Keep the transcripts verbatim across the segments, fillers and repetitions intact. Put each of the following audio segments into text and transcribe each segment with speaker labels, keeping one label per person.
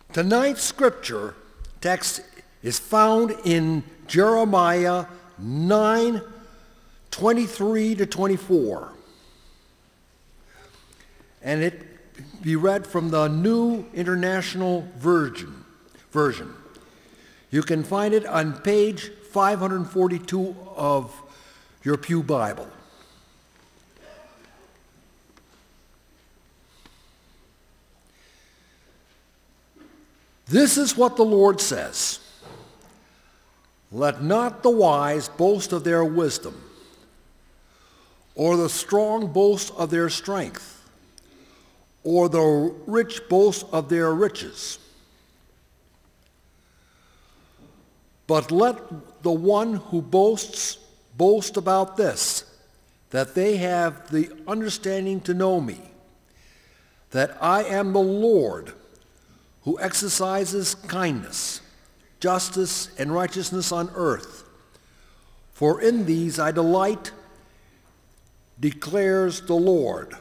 Speaker 1: Tonight's scripture text is found in Jeremiah nine, twenty-three to twenty-four. And it be read from the New International Version. version. You can find it on page five forty-two of your Pew Bible. This is what the Lord says. Let not the wise boast of their wisdom, or the strong boast of their strength, or the rich boast of their riches. But let the one who boasts boast about this, that they have the understanding to know me, that I am the Lord, who exercises kindness, justice, and righteousness on earth. For in these I delight, declares the Lord.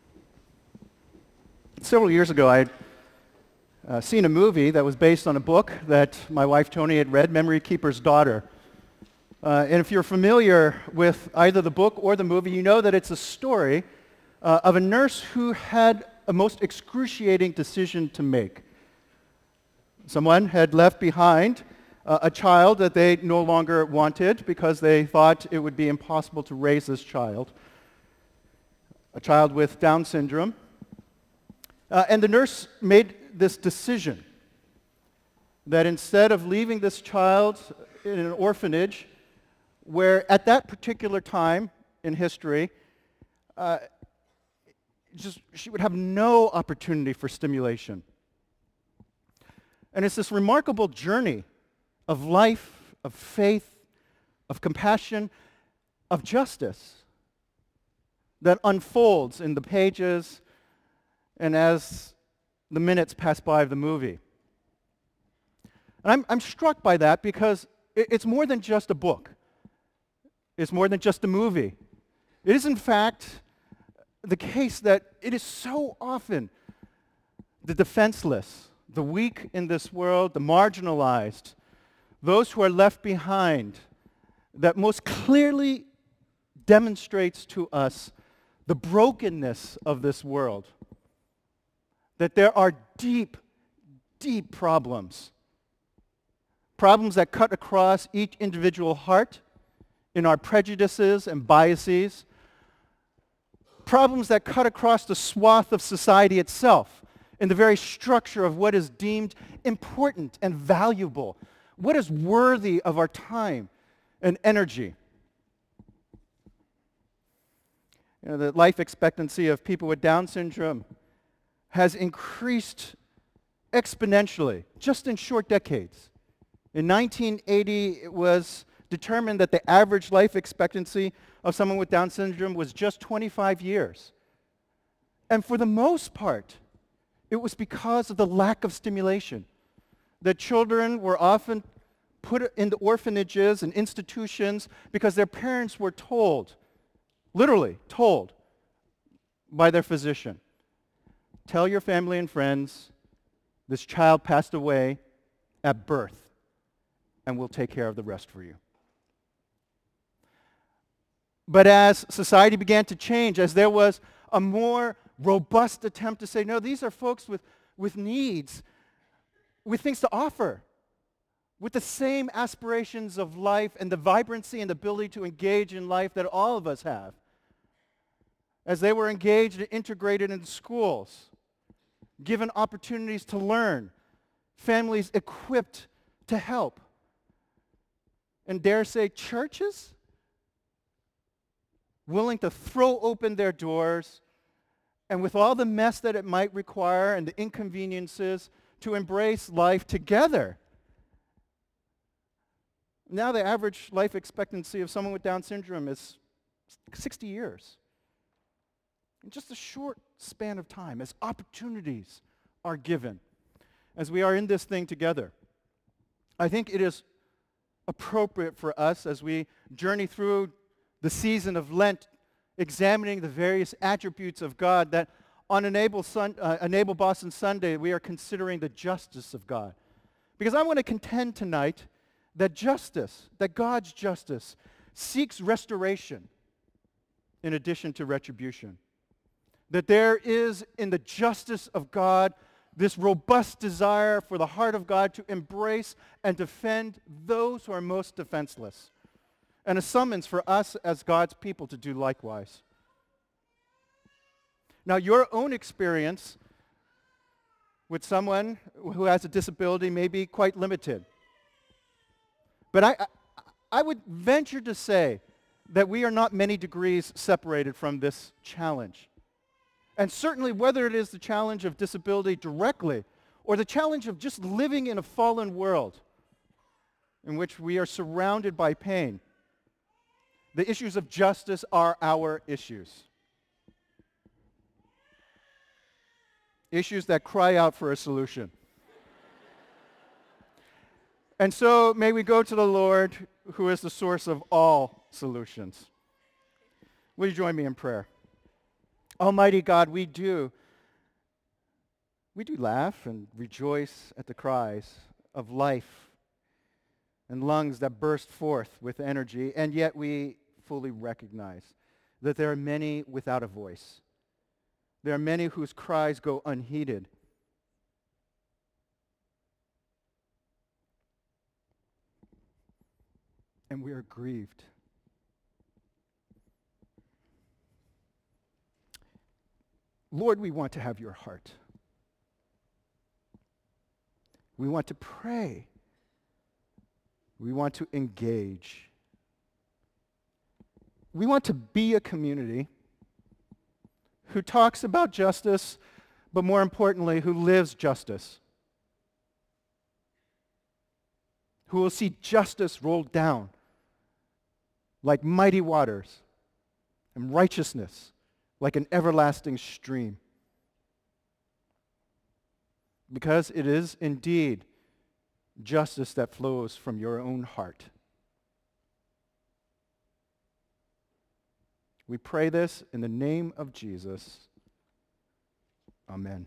Speaker 2: Several years ago, I had uh, seen a movie that was based on a book that my wife Tony had read, Memory Keeper's Daughter. Uh, and if you're familiar with either the book or the movie, you know that it's a story uh, of a nurse who had a most excruciating decision to make. Someone had left behind uh, a child that they no longer wanted because they thought it would be impossible to raise this child, a child with Down syndrome. Uh, and the nurse made this decision that instead of leaving this child in an orphanage, where at that particular time in history, uh, just she would have no opportunity for stimulation. And it's this remarkable journey of life, of faith, of compassion, of justice that unfolds in the pages and as the minutes pass by of the movie. And I'm, I'm struck by that because it, it's more than just a book. It's more than just a movie. It is, in fact, the case that it is so often the defenseless, the weak in this world, the marginalized, those who are left behind, that most clearly demonstrates to us the brokenness of this world. That there are deep, deep problems. Problems that cut across each individual heart in our prejudices and biases. Problems that cut across the swath of society itself, in the very structure of what is deemed important and valuable, what is worthy of our time and energy. You know, the life expectancy of people with Down syndrome has increased exponentially just in short decades. In nineteen eighty, it was determined that the average life expectancy of someone with Down syndrome was just twenty-five years. And for the most part, it was because of the lack of stimulation. The children were often put into orphanages and institutions because their parents were told, literally told, by their physician, tell your family and friends this child passed away at birth, and we'll take care of the rest for you. But as society began to change, as there was a more robust attempt to say, no, these are folks with, with needs, with things to offer, with the same aspirations of life and the vibrancy and the ability to engage in life that all of us have. As they were engaged and integrated in schools, given opportunities to learn, families equipped to help, and dare say churches willing to throw open their doors and with all the mess that it might require and the inconveniences, to embrace life together. Now the average life expectancy of someone with Down syndrome is sixty years. In just a short span of time, as opportunities are given, as we are in this thing together. I think it is appropriate for us as we journey through the season of Lent, examining the various attributes of God, that on Enable, Sun, uh, Enable Boston Sunday, we are considering the justice of God. Because I want to contend tonight that justice, that God's justice, seeks restoration in addition to retribution. That there is in the justice of God this robust desire for the heart of God to embrace and defend those who are most defenseless, and a summons for us as God's people to do likewise. Now, your own experience with someone who has a disability may be quite limited. But I, I, I would venture to say that we are not many degrees separated from this challenge. And certainly whether it is the challenge of disability directly or the challenge of just living in a fallen world in which we are surrounded by pain, the issues of justice are our issues. Issues that cry out for a solution. And so may we go to the Lord, who is the source of all solutions. Will you join me in prayer? Almighty God, we do, we do laugh and rejoice at the cries of life and lungs that burst forth with energy, and yet we fully recognize that there are many without a voice. There are many whose cries go unheeded. And we are grieved. Lord, we want to have your heart. We want to pray. We want to engage. We want to be a community who talks about justice, but more importantly, who lives justice. Who will see justice rolled down like mighty waters, and righteousness like an everlasting stream. Because it is indeed justice that flows from your own heart. We pray this in the name of Jesus. Amen.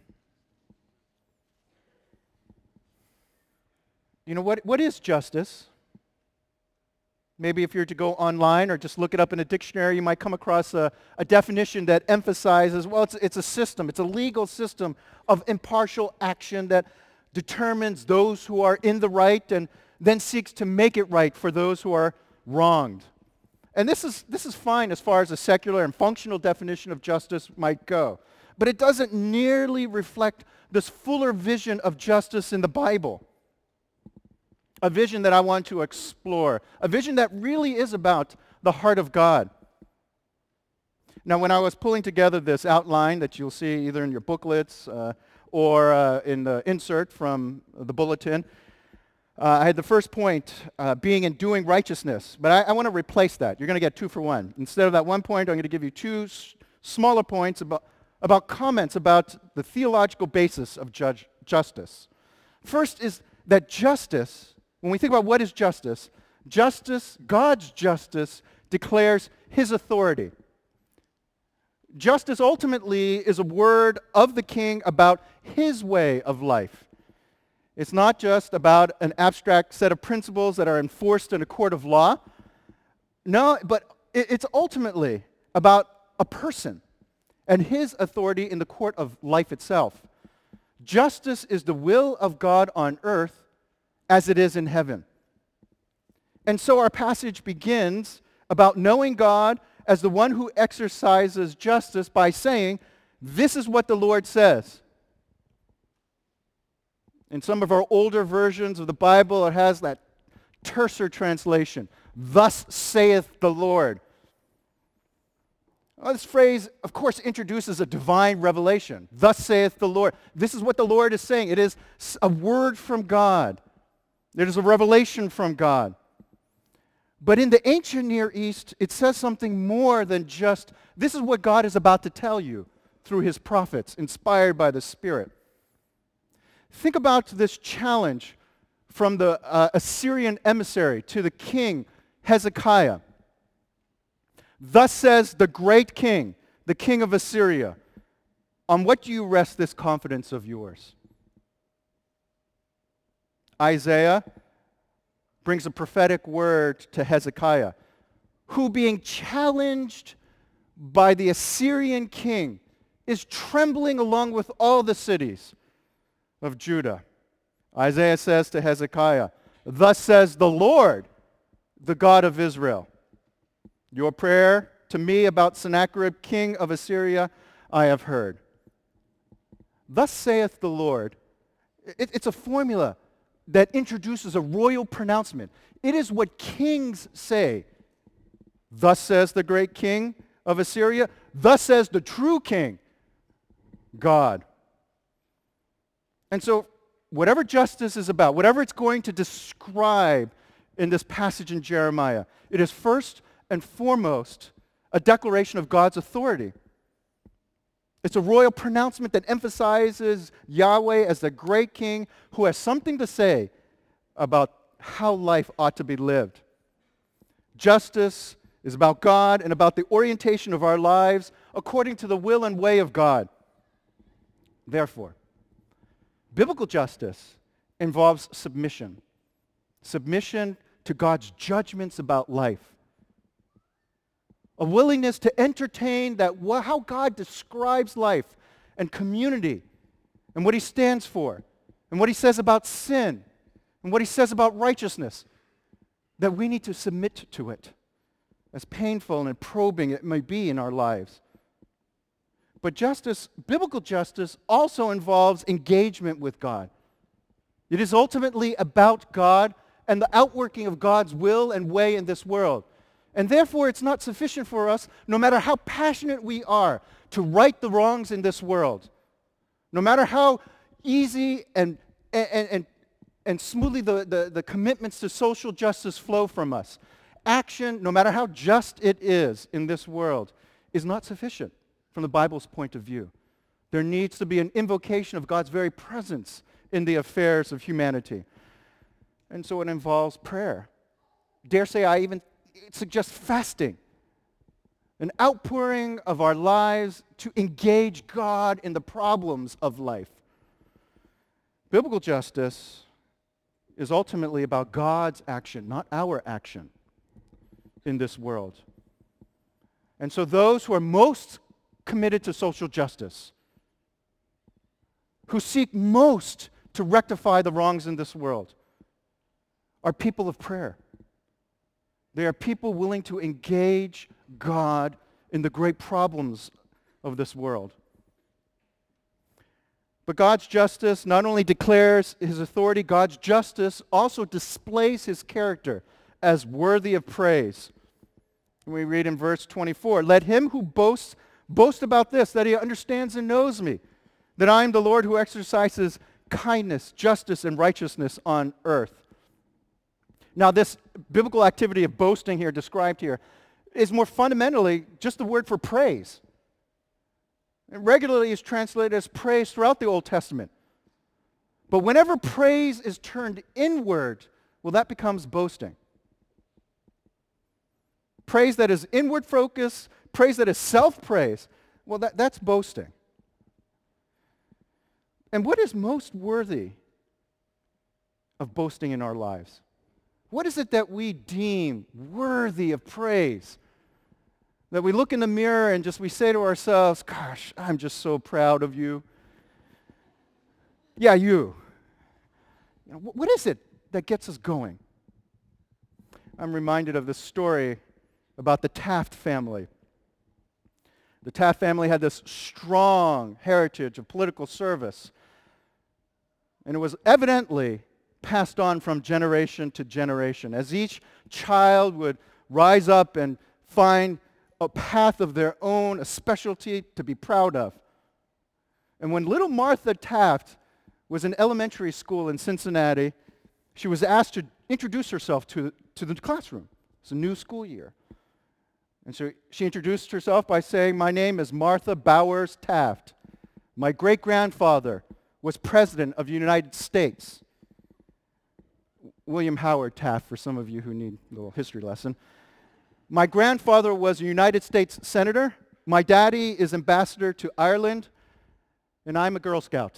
Speaker 2: You know, what, what is justice? Maybe if you're to go online or just look it up in a dictionary, you might come across a, a definition that emphasizes, well, it's, it's a system. It's a legal system of impartial action that determines those who are in the right and then seeks to make it right for those who are wronged. And this is, this is fine as far as a secular and functional definition of justice might go. But it doesn't nearly reflect this fuller vision of justice in the Bible. A vision that I want to explore. A vision that really is about the heart of God. Now, when I was pulling together this outline that you'll see either in your booklets uh, or uh, in the insert from the bulletin, uh, I had the first point uh, being in doing righteousness. But I, I want to replace that. You're going to get two for one. Instead of that one point, I'm going to give you two s- smaller points about, about comments about the theological basis of judge, justice. First is that justice, when we think about what is justice, justice, God's justice, declares his authority. Justice ultimately is a word of the king about his way of life. It's not just about an abstract set of principles that are enforced in a court of law. No, but it's ultimately about a person and his authority in the court of life itself. Justice is the will of God on earth as it is in heaven. And so our passage begins about knowing God as the one who exercises justice by saying, this is what the Lord says. In some of our older versions of the Bible, it has that terser translation, thus saith the Lord. Well, this phrase, of course, introduces a divine revelation. Thus saith the Lord. This is what the Lord is saying. It is a word from God. It is a revelation from God. But in the ancient Near East, it says something more than just, this is what God is about to tell you through his prophets, inspired by the Spirit. Think about this challenge from the uh, Assyrian emissary to the king Hezekiah. Thus says the great king, the king of Assyria, On what do you rest this confidence of yours? Isaiah brings a prophetic word to Hezekiah, who, being challenged by the Assyrian king, is trembling along with all the cities of Judah. Isaiah says to Hezekiah, "Thus says the Lord, the God of Israel, your prayer to me about Sennacherib, king of Assyria, I have heard. Thus saith the Lord." It, it's a formula that introduces a royal pronouncement. It is what kings say. Thus says the great king of Assyria. Thus says the true king, God. And so, whatever justice is about, whatever it's going to describe in this passage in Jeremiah, it is first and foremost a declaration of God's authority. It's a royal pronouncement that emphasizes Yahweh as the great king who has something to say about how life ought to be lived. Justice is about God and about the orientation of our lives according to the will and way of God. Therefore, biblical justice involves submission. Submission to God's judgments about life. A willingness to entertain that wh- how God describes life and community and what he stands for and what he says about sin and what he says about righteousness, that we need to submit to it, as painful and probing it may be in our lives. But justice, biblical justice, also involves engagement with God. It is ultimately about God and the outworking of God's will and way in this world. And therefore, it's not sufficient for us, no matter how passionate we are, to right the wrongs in this world. No matter how easy and, and, and, and smoothly the, the, the commitments to social justice flow from us. Action, no matter how just it is in this world, is not sufficient from the Bible's point of view. There needs to be an invocation of God's very presence in the affairs of humanity. And so it involves prayer. Dare say I even suggest fasting, an outpouring of our lives to engage God in the problems of life. Biblical justice is ultimately about God's action, not our action in this world. And so those who are most committed to social justice, who seek most to rectify the wrongs in this world, are people of prayer. They are people willing to engage God in the great problems of this world. But God's justice not only declares his authority, God's justice also displays his character as worthy of praise. We read in verse twenty-four, "Let him who boasts boast about this, that he understands and knows me, that I am the Lord who exercises kindness, justice, and righteousness on earth." Now, this biblical activity of boasting here, described here, is more fundamentally just the word for praise. It regularly is translated as praise throughout the Old Testament. But whenever praise is turned inward, well, that becomes boasting. Praise that is inward focus, praise that is self-praise, well, that, that's boasting. And what is most worthy of boasting in our lives? What is it that we deem worthy of praise? That we look in the mirror and just we say to ourselves, "Gosh, I'm just so proud of you." Yeah, you. You know, what is it that gets us going? I'm reminded of this story about the Taft family. The Taft family had this strong heritage of political service, and it was evidently passed on from generation to generation. As each child would rise up and find a path of their own, a specialty to be proud of. And when little Martha Taft was in elementary school in Cincinnati, she was asked to introduce herself to, to the classroom. It's a new school year. And so she introduced herself by saying, "My name is Martha Bowers Taft. My great-grandfather was president of the United States." William Howard Taft, for some of you who need a little history lesson. "My grandfather was a United States senator. My daddy is ambassador to Ireland. and I'm a Girl Scout.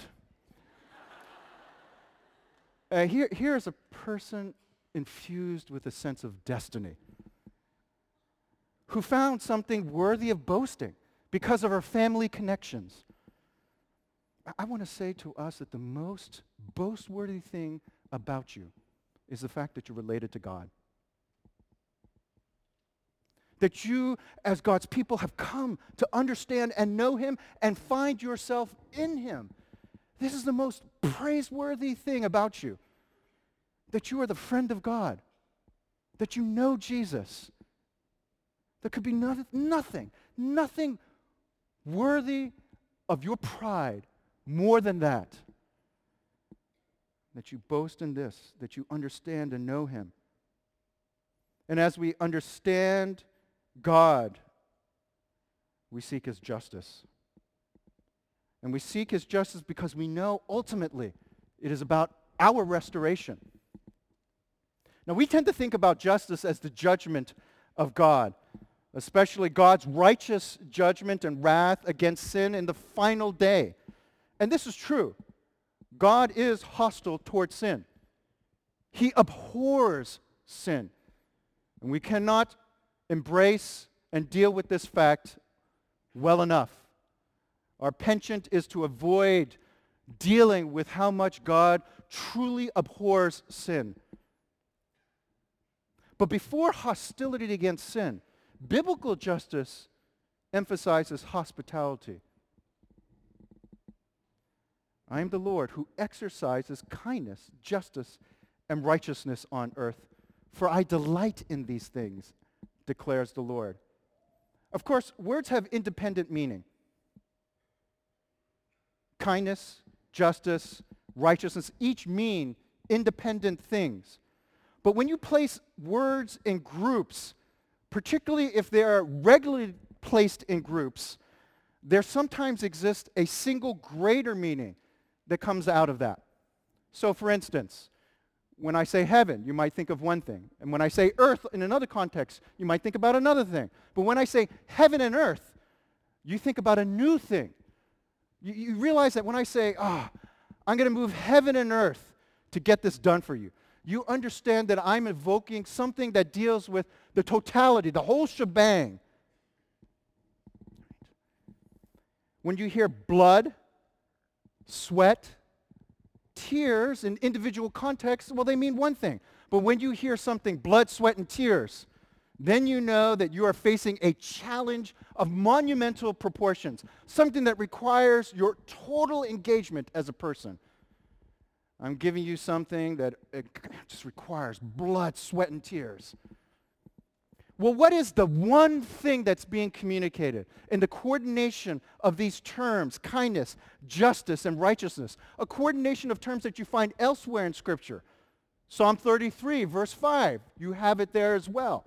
Speaker 2: uh, here, here's a person infused with a sense of destiny, who found something worthy of boasting because of her family connections. I, I want to say to us that the most boast-worthy thing about you is the fact that you're related to God. That you, as God's people, have come to understand and know Him and find yourself in Him. This is the most praiseworthy thing about you. That you are the friend of God. That you know Jesus. There could be nothing, nothing, nothing worthy of your pride more than that. That you boast in this, that you understand and know Him. And as we understand God, we seek His justice. And we seek His justice because we know ultimately it is about our restoration. Now, we tend to think about justice as the judgment of God, especially God's righteous judgment and wrath against sin in the final day. And this is true. God is hostile towards sin. He abhors sin. And we cannot embrace and deal with this fact well enough. Our penchant is to avoid dealing with how much God truly abhors sin. But before hostility against sin, biblical justice emphasizes hospitality. I am the Lord who exercises kindness, justice, and righteousness on earth, for I delight in these things, declares the Lord. Of course, words have independent meaning. Kindness, justice, righteousness each mean independent things. But when you place words in groups, particularly if they are regularly placed in groups, there sometimes exists a single greater meaning that comes out of that. So for instance, when I say heaven, you might think of one thing. And when I say earth in another context, you might think about another thing. But when I say heaven and earth, you think about a new thing. You, you realize that when I say, ah, oh, I'm going to move heaven and earth to get this done for you, you understand that I'm evoking something that deals with the totality, the whole shebang. When you hear blood, sweat, tears in individual contexts, well, they mean one thing. But when you hear something, blood, sweat, and tears, then you know that you are facing a challenge of monumental proportions, something that requires your total engagement as a person. I'm giving you something that it just requires blood, sweat, and tears. Well, what is the one thing that's being communicated in the coordination of these terms, kindness, justice, and righteousness? A coordination of terms that you find elsewhere in Scripture. Psalm thirty-three, verse five, you have it there as well.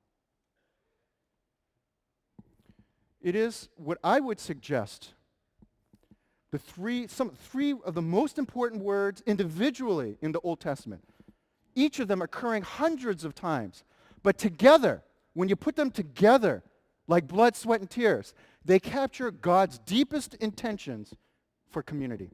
Speaker 2: It is what I would suggest the three, some three of the most important words individually in the Old Testament. Each of them occurring hundreds of times, but together, when you put them together, like blood, sweat, and tears, they capture God's deepest intentions for community.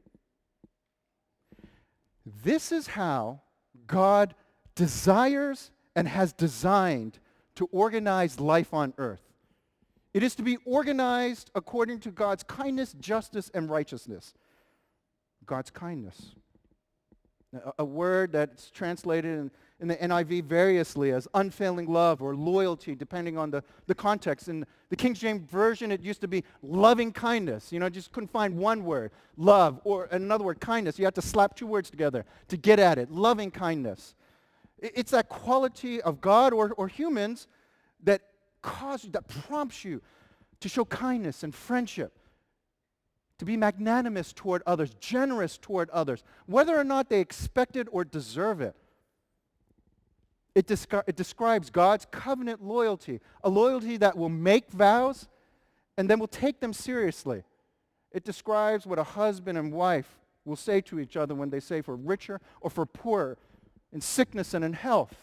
Speaker 2: This is how God desires and has designed to organize life on earth. It is to be organized according to God's kindness, justice, and righteousness. God's kindness. A, a word that's translated in, in the N I V variously as unfailing love or loyalty, depending on the, the context. In the King James Version, it used to be loving kindness. You know, just couldn't find one word, love, or another word, kindness. You had to slap two words together to get at it, loving kindness. It, it's that quality of God or, or humans that causes you, that prompts you to show kindness and friendship, to be magnanimous toward others, generous toward others, whether or not they expect it or deserve it. It, descri- it describes God's covenant loyalty, a loyalty that will make vows and then will take them seriously. It describes what a husband and wife will say to each other when they say for richer or for poorer, in sickness and in health.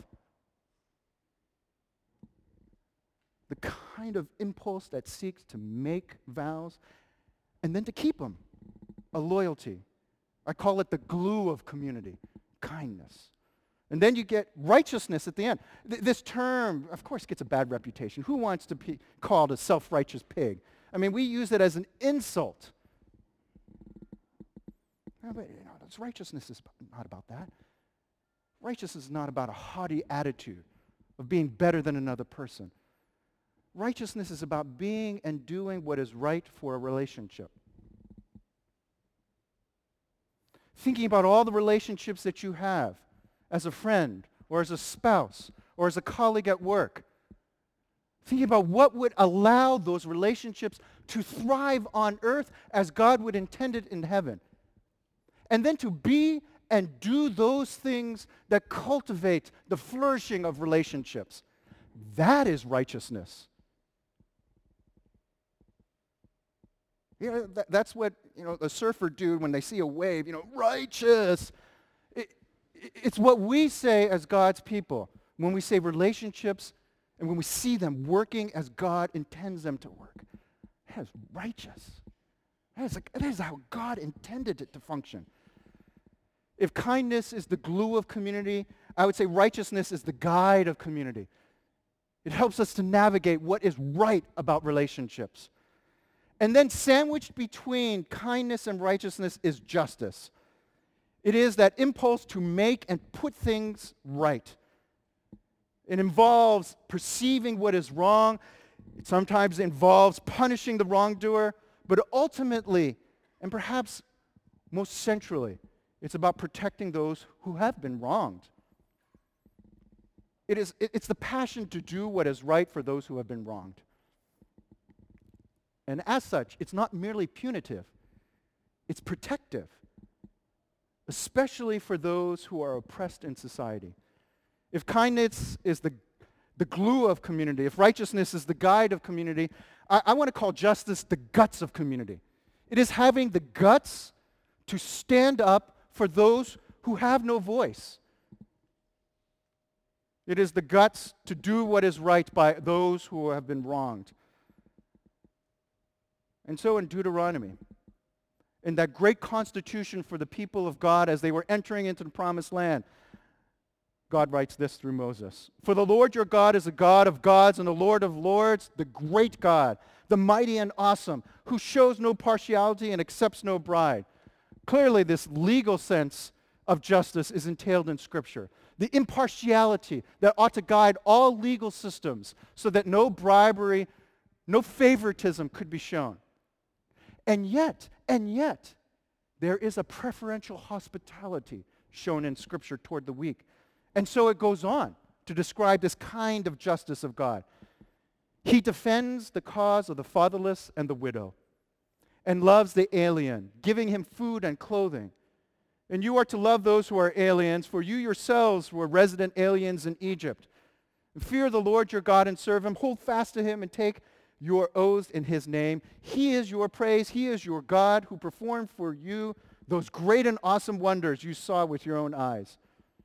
Speaker 2: The kind of impulse that seeks to make vows and then to keep them. a loyalty. I call it the glue of community, kindness. And then you get righteousness at the end. Th- this term, of course, gets a bad reputation. Who wants to be called a self-righteous pig? I mean, we use it as an insult. No, but, you know, this righteousness is not about that. Righteousness is not about a haughty attitude of being better than another person. Righteousness is about being and doing what is right for a relationship. Thinking about all the relationships that you have as a friend or as a spouse or as a colleague at work. Thinking about what would allow those relationships to thrive on earth as God would intend it in heaven. And then to be and do those things that cultivate the flourishing of relationships. That is righteousness. You know, that, that's what, you know, the surfer dude, when they see a wave, you know, righteous. It, it, it's what we say as God's people when we say relationships and when we see them working as God intends them to work. That is righteous. That is, like, that is how God intended it to function. If kindness is the glue of community, I would say righteousness is the guide of community. It helps us to navigate what is right about relationships. And then sandwiched between kindness and righteousness is justice. It is that impulse to make and put things right. It involves perceiving what is wrong. It sometimes involves punishing the wrongdoer. But ultimately, and perhaps most centrally, it's about protecting those who have been wronged. It is, it, it's the passion to do what is right for those who have been wronged. And as such, it's not merely punitive. It's protective, especially for those who are oppressed in society. If kindness is the, the glue of community, if righteousness is the guide of community, I, I want to call justice the guts of community. It is having the guts to stand up for those who have no voice. It is the guts to do what is right by those who have been wronged. And so in Deuteronomy, in that great constitution for the people of God as they were entering into the promised land, God writes this through Moses. For the Lord your God is a God of gods and the Lord of lords, the great God, the mighty and awesome, who shows no partiality and accepts no bribe. Clearly, this legal sense of justice is entailed in Scripture. The impartiality that ought to guide all legal systems so that no bribery, no favoritism could be shown. And yet, and yet, there is a preferential hospitality shown in Scripture toward the weak. And so it goes on to describe this kind of justice of God. He defends the cause of the fatherless and the widow, and loves the alien, giving him food and clothing. And you are to love those who are aliens, for you yourselves were resident aliens in Egypt. Fear the Lord your God and serve him. Hold fast to him and take your oaths in his name. He is your praise. He is your God who performed for you those great and awesome wonders you saw with your own eyes.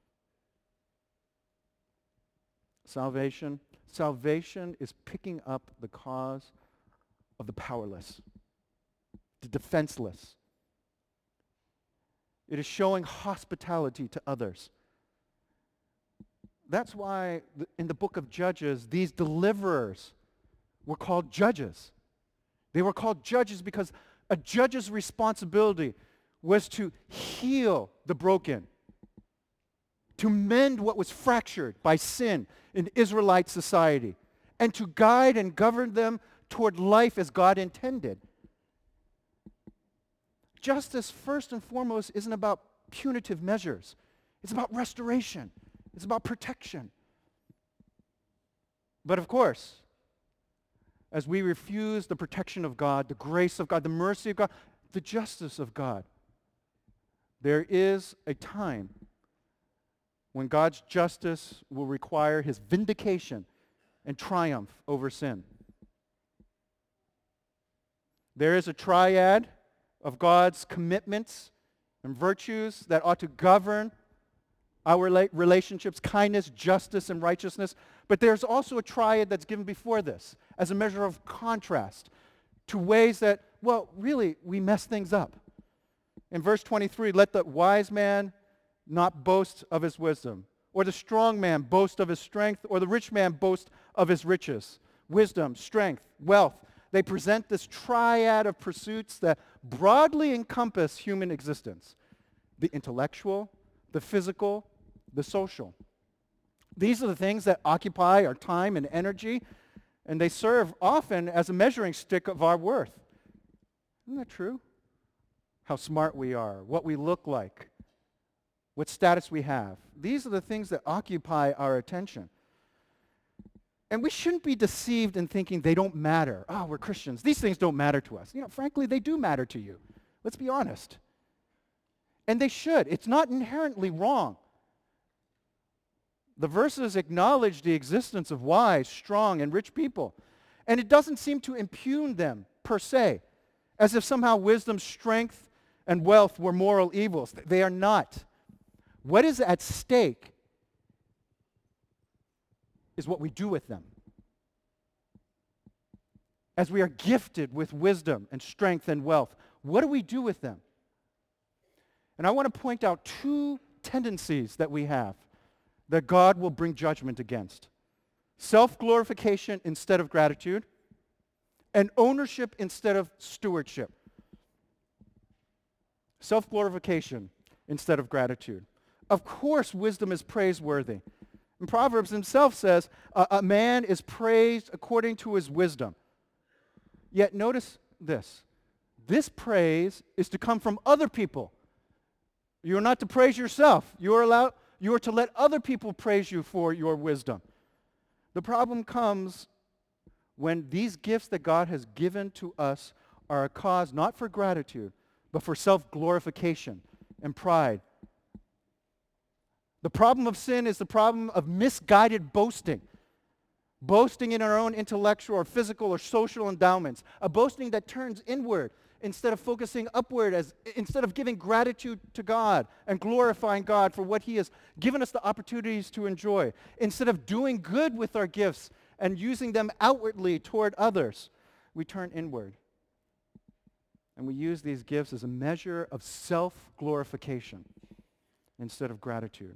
Speaker 2: Salvation. Salvation is picking up the cause of the powerless, the defenseless. It is showing hospitality to others. That's why in the book of Judges, these deliverers were called judges. They were called judges because a judge's responsibility was to heal the broken, to mend what was fractured by sin in Israelite society, and to guide and govern them toward life as God intended. Justice, first and foremost, isn't about punitive measures. It's about restoration. It's about protection. But of course, as we refuse the protection of God, the grace of God, the mercy of God, the justice of God, there is a time when God's justice will require his vindication and triumph over sin. There is a triad of God's commitments and virtues that ought to govern our relationships: kindness, justice, and righteousness. But there's also a triad that's given before this as a measure of contrast to ways that, well, really, we mess things up. In verse twenty-three, let the wise man not boast of his wisdom, or the strong man boast of his strength, or the rich man boast of his riches. Wisdom, strength, wealth. They present this triad of pursuits that broadly encompass human existence: the intellectual, the physical, the social. These are the things that occupy our time and energy, and they serve often as a measuring stick of our worth. Isn't that true? How smart we are, what we look like, what status we have. These are the things that occupy our attention. And we shouldn't be deceived in thinking they don't matter. Oh, we're Christians. These things don't matter to us. You know, frankly, they do matter to you. Let's be honest. And they should. It's not inherently wrong. The verses acknowledge the existence of wise, strong, and rich people. And it doesn't seem to impugn them per se, as if somehow wisdom, strength, and wealth were moral evils. They are not. What is at stake is what we do with them. As we are gifted with wisdom and strength and wealth, what do we do with them? And I want to point out two tendencies that we have that God will bring judgment against: self-glorification instead of gratitude, and ownership instead of stewardship. Self-glorification instead of gratitude. Of course, wisdom is praiseworthy. And Proverbs himself says, a, a man is praised according to his wisdom. Yet notice this. This praise is to come from other people. You are not to praise yourself. You are allowed, you are to let other people praise you for your wisdom. The problem comes when these gifts that God has given to us are a cause not for gratitude, but for self-glorification and pride. The problem of sin is the problem of misguided boasting. Boasting in our own intellectual or physical or social endowments. A boasting that turns inward instead of focusing upward, as instead of giving gratitude to God and glorifying God for what he has given us the opportunities to enjoy. Instead of doing good with our gifts and using them outwardly toward others, we turn inward. And we use these gifts as a measure of self-glorification instead of gratitude.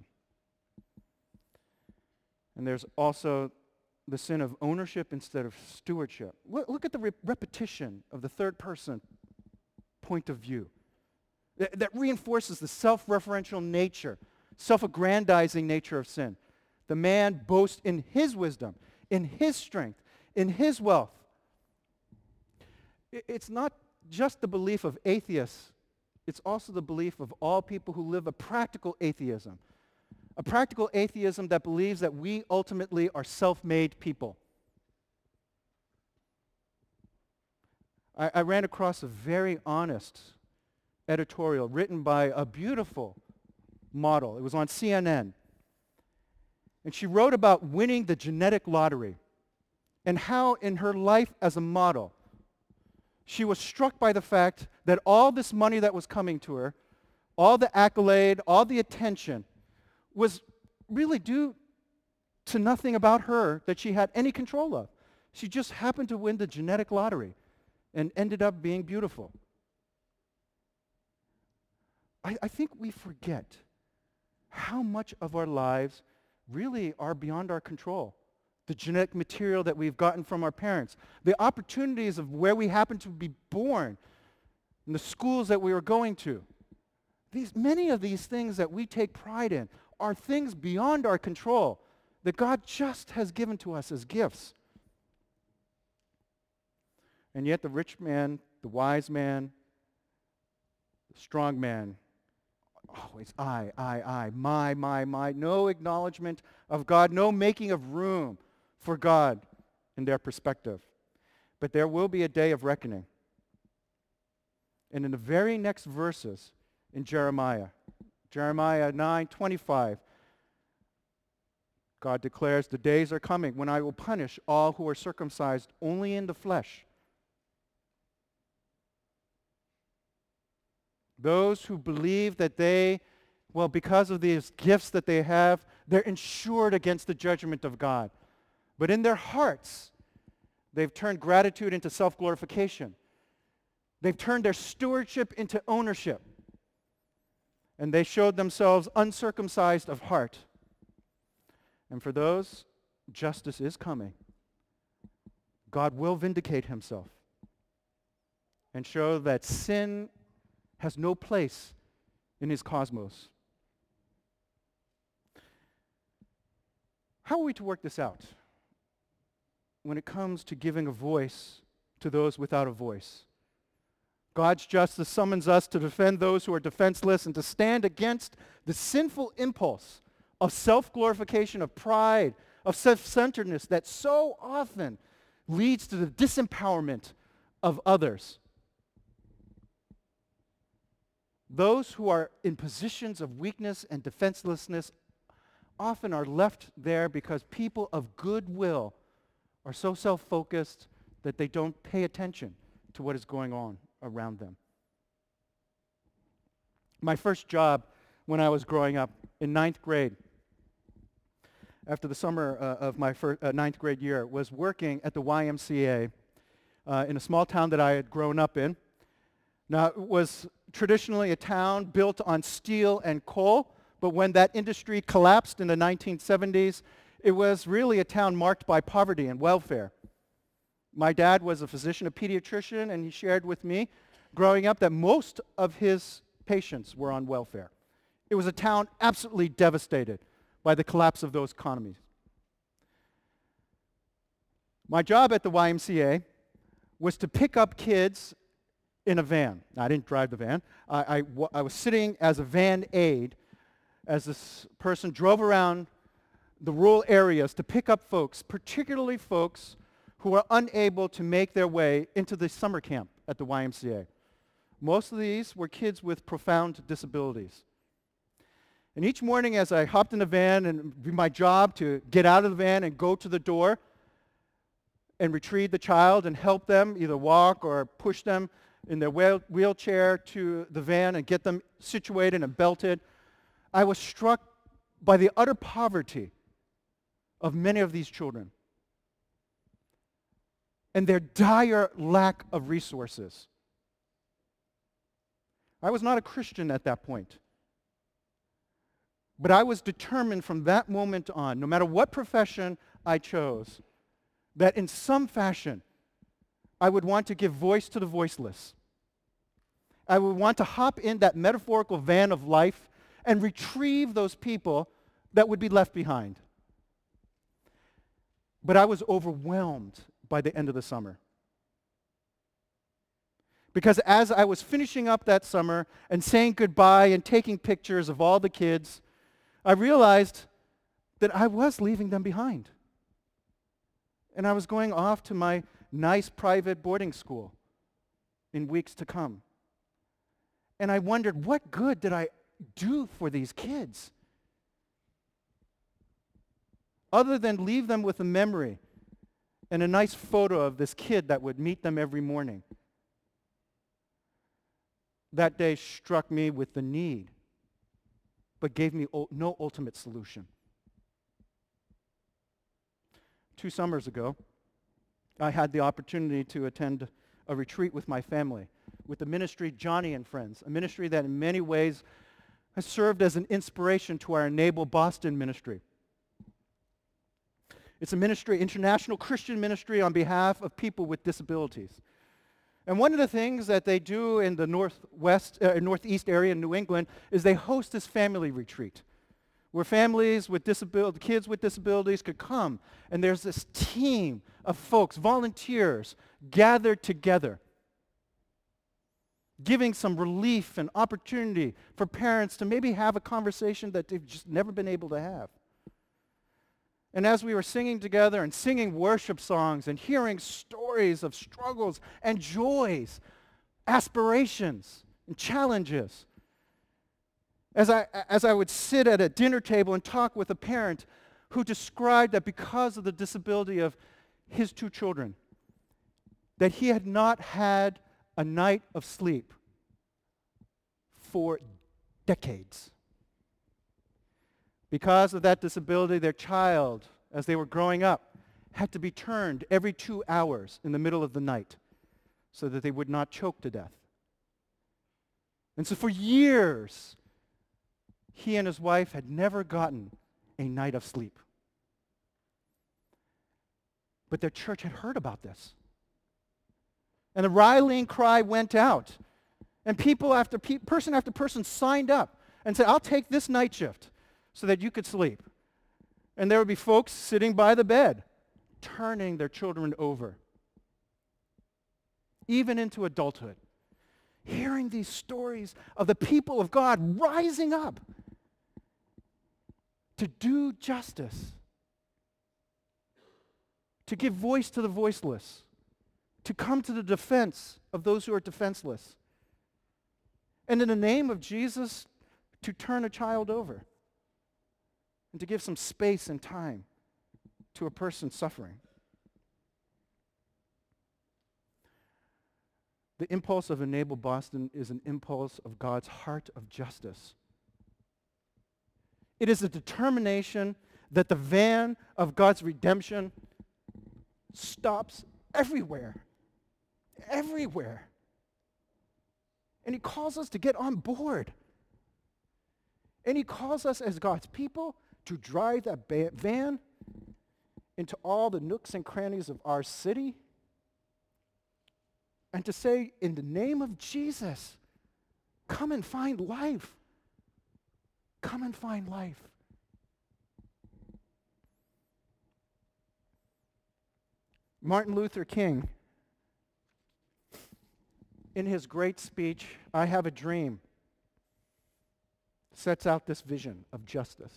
Speaker 2: And there's also the sin of ownership instead of stewardship. Look, look at the re- repetition of the third person point of view. Th- that reinforces the self-referential nature, self-aggrandizing nature of sin. The man boasts in his wisdom, in his strength, in his wealth. I- it's not just the belief of atheists, it's also the belief of all people who live a practical atheism. A practical atheism that believes that we ultimately are self-made people. I, I ran across a very honest editorial written by a beautiful model. It was on C N N. And she wrote about winning the genetic lottery and how in her life as a model, she was struck by the fact that all this money that was coming to her, all the accolade, all the attention, was really due to nothing about her that she had any control of. She just happened to win the genetic lottery and ended up being beautiful. I, I think we forget how much of our lives really are beyond our control. The genetic material that we've gotten from our parents, the opportunities of where we happen to be born, and the schools that we were going to. These, many of these things that we take pride in are things beyond our control that God just has given to us as gifts. And yet the rich man, the wise man, the strong man, always I, I, I, my, my, my. No acknowledgement of God, no making of room for God in their perspective. But there will be a day of reckoning. And in the very next verses in Jeremiah, Jeremiah nine twenty-five, God declares, the days are coming when I will punish all who are circumcised only in the flesh. Those who believe that they, well, because of these gifts that they have, they're insured against the judgment of God. But in their hearts, they've turned gratitude into self-glorification. They've turned their stewardship into ownership. and they showed themselves uncircumcised of heart. And for those, justice is coming. God will vindicate himself and show that sin has no place in his cosmos. How are we to work this out when it comes to giving a voice to those without a voice? God's justice summons us to defend those who are defenseless and to stand against the sinful impulse of self-glorification, of pride, of self-centeredness that so often leads to the disempowerment of others. Those who are in positions of weakness and defenselessness often are left there because people of goodwill are so self-focused that they don't pay attention to what is going on around them. My first job when I was growing up in ninth grade, after the summer uh, of my fir- uh, ninth grade year, was working at the Y M C A uh, in a small town that I had grown up in. Now, it was traditionally a town built on steel and coal, but when that industry collapsed in the nineteen seventies, it was really a town marked by poverty and welfare. My dad was a physician, a pediatrician, and he shared with me growing up that most of his patients were on welfare. It was a town absolutely devastated by the collapse of those economies. My job at the Y M C A was to pick up kids in a van. Now, I didn't drive the van. I, I, w- I was sitting as a van aide as this person drove around the rural areas to pick up folks, particularly folks who were unable to make their way into the summer camp at the Y M C A. Most of these were kids with profound disabilities. And each morning as I hopped in the van, and it would be my job to get out of the van and go to the door and retrieve the child and help them either walk or push them in their wheel- wheelchair to the van and get them situated and belted, I was struck by the utter poverty of many of these children and their dire lack of resources. I was not a Christian at that point, but I was determined from that moment on, no matter what profession I chose, that in some fashion I would want to give voice to the voiceless. I would want to hop in that metaphorical van of life and retrieve those people that would be left behind. But I was overwhelmed by the end of the summer. Because as I was finishing up that summer and saying goodbye and taking pictures of all the kids, I realized that I was leaving them behind. And I was going off to my nice private boarding school in weeks to come. And I wondered, what good did I do for these kids? Other than leave them with a memory and a nice photo of this kid that would meet them every morning. That day struck me with the need, but gave me ul- no ultimate solution. Two summers ago, I had the opportunity to attend a retreat with my family, with the ministry Johnny and Friends, a ministry that in many ways has served as an inspiration to our Enable Boston ministry. It's a ministry, international Christian ministry on behalf of people with disabilities. And one of the things that they do in the northwest, uh, northeast area in New England is they host this family retreat where families with disabilities, kids with disabilities could come, and there's this team of folks, volunteers, gathered together, giving some relief and opportunity for parents to maybe have a conversation that they've just never been able to have. And as we were singing together and singing worship songs and hearing stories of struggles and joys, aspirations and challenges, as I, as I would sit at a dinner table and talk with a parent who described that because of the disability of his two children, that he had not had a night of sleep for decades. Because of that disability, their child, as they were growing up, had to be turned every two hours in the middle of the night so that they would not choke to death. And so for years, he and his wife had never gotten a night of sleep. But their church had heard about this. And the rallying cry went out. And people after pe- person after person signed up and said, I'll take this night shift so that you could sleep. And there would be folks sitting by the bed, turning their children over, even into adulthood. Hearing these stories of the people of God rising up to do justice, to give voice to the voiceless, to come to the defense of those who are defenseless, and in the name of Jesus, to turn a child over and to give some space and time to a person suffering. The impulse of Enable Boston is an impulse of God's heart of justice. It is a determination that the van of God's redemption stops everywhere. Everywhere. And he calls us to get on board. And he calls us as God's people to drive that ba- van into all the nooks and crannies of our city and to say, in the name of Jesus, come and find life. Come and find life. Martin Luther King, in his great speech, I Have a Dream, sets out this vision of justice.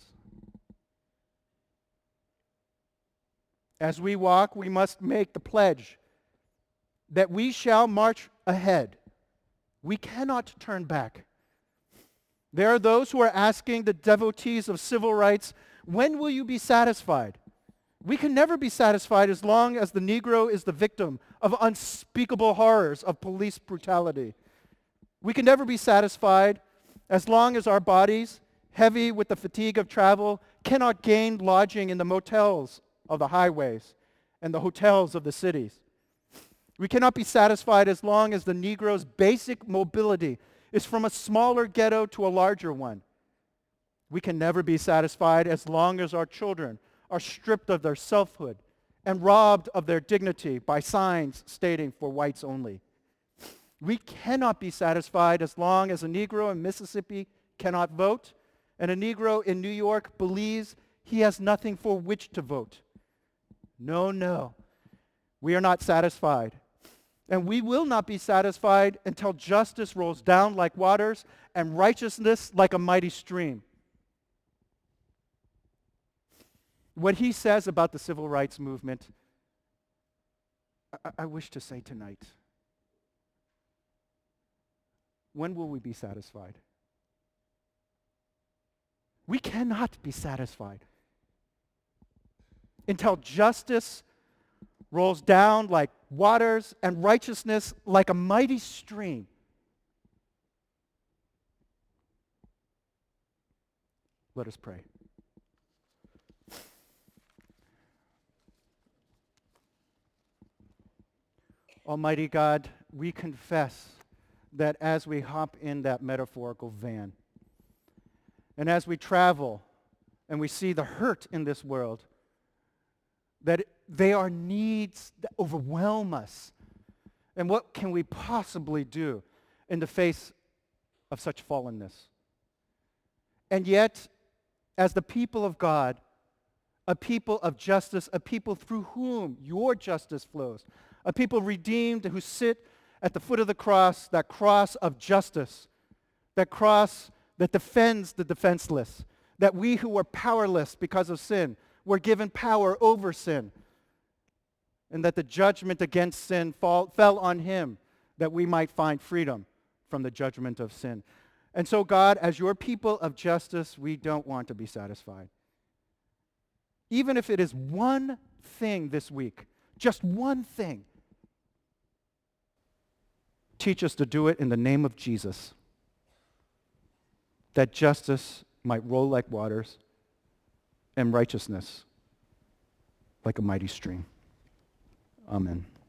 Speaker 2: As we walk, we must make the pledge that we shall march ahead. We cannot turn back. There are those who are asking the devotees of civil rights, when will you be satisfied? We can never be satisfied as long as the Negro is the victim of unspeakable horrors of police brutality. We can never be satisfied as long as our bodies, heavy with the fatigue of travel, cannot gain lodging in the motels of the highways and the hotels of the cities. We cannot be satisfied as long as the Negro's basic mobility is from a smaller ghetto to a larger one. We can never be satisfied as long as our children are stripped of their selfhood and robbed of their dignity by signs stating for whites only. We cannot be satisfied as long as a Negro in Mississippi cannot vote and a Negro in New York believes he has nothing for which to vote. No, no. We are not satisfied. And we will not be satisfied until justice rolls down like waters and righteousness like a mighty stream. What he says about the civil rights movement, I, I wish to say tonight. When will we be satisfied? We cannot be satisfied until justice rolls down like waters and righteousness like a mighty stream. Let us pray. Almighty God, we confess that as we hop in that metaphorical van, and as we travel and we see the hurt in this world, that they are needs that overwhelm us. And what can we possibly do in the face of such fallenness? And yet, as the people of God, a people of justice, a people through whom your justice flows, a people redeemed who sit at the foot of the cross, that cross of justice, that cross that defends the defenseless, that we who were powerless because of sin were given power over sin, and that the judgment against sin fall, fell on him that we might find freedom from the judgment of sin. And so, God, as your people of justice, we don't want to be satisfied. Even if it is one thing this week, just one thing, teach us to do it in the name of Jesus, that justice might roll like waters and righteousness like a mighty stream. Amen.